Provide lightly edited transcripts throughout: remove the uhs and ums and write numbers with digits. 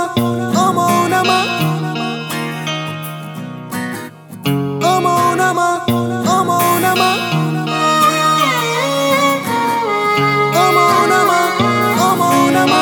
మౌనమా ఓ మౌనమా ఓ మౌనమా ఓ మౌనమా ఓ మౌనమా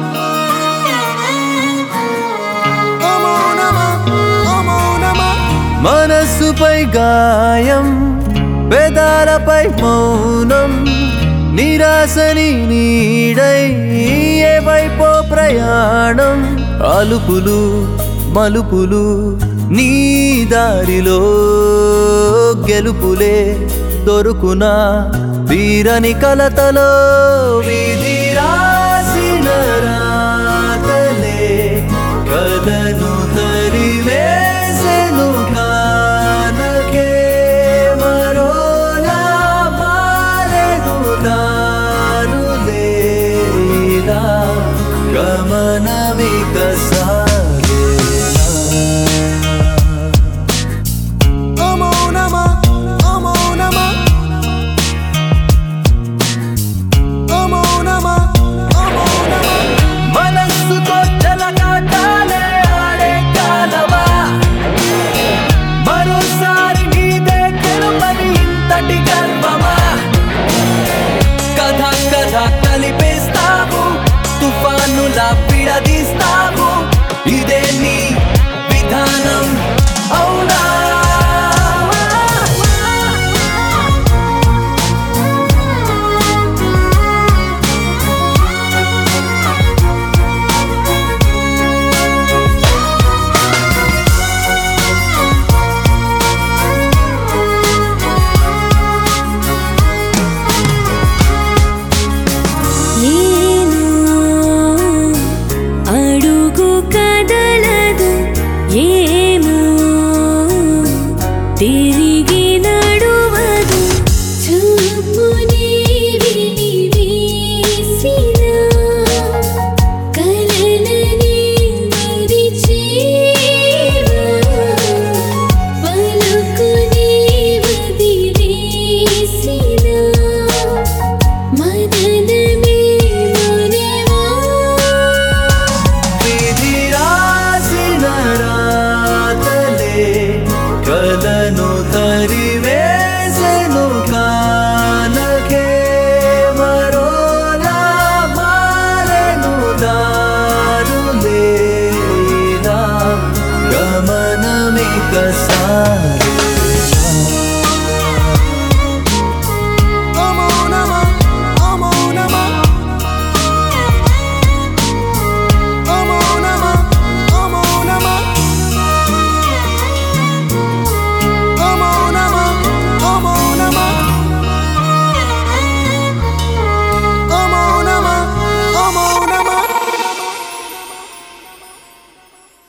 ఓ మౌనమా ఓ మౌనమా మనస్సుపై గాయం పెదాలపై మౌనం నిరాశని నీడై ఏ వైపో ప్రయాణం అలుపులు మలుపులు నీ దారిలో గెలుపులే దొరుకునా వీరని కలతలో విధి రాసిన రాతలే కలను తరివేసెను కానకే మరోలా మారెను నానులే ఇలా గమనమిక సాగేనా ఓ మౌనమా ఓ మౌనమా ఓ మౌనమా ఓ మౌనమా మనస్సుతో చెలగాటాలే ఆడే కాలమా మరోసారి నీదే గెలుపని ఇంతటి గర్వమా కథ కథ కలిపేస్తావు తుఫానులా విడదీస్తావు ఇదే నీ